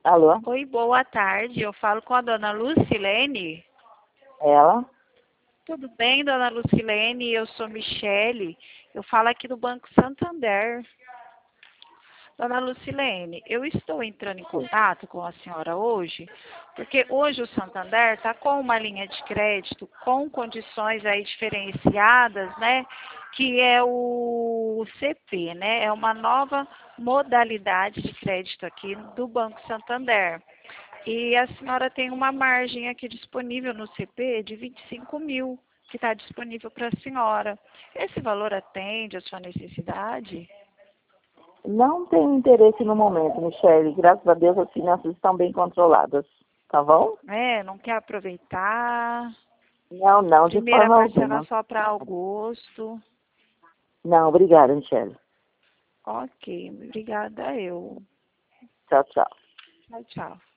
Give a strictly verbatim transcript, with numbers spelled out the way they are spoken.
Alô? Oi, boa tarde. Eu falo com a dona Lucilene. Ela? Tudo bem, dona Lucilene? Eu sou Michele. Eu falo aqui do Banco Santander. Dona Lucilene, eu estou entrando em contato com a senhora hoje, porque hoje o Santander está com uma linha de crédito com condições aí diferenciadas, né? Que é o C P, né? É uma nova modalidade de crédito aqui do Banco Santander. E a senhora tem uma margem aqui disponível no C P de vinte e cinco mil, que está disponível para a senhora. Esse valor atende à sua necessidade? Não tenho interesse no momento, Michele. Graças a Deus as finanças estão bem controladas. Tá bom? É, não quer aproveitar? Não, não, de Primeira forma parcela alguma. só para agosto. Não, obrigada, Michele. Ok, obrigada eu. Tchau, tchau. Tchau, tchau.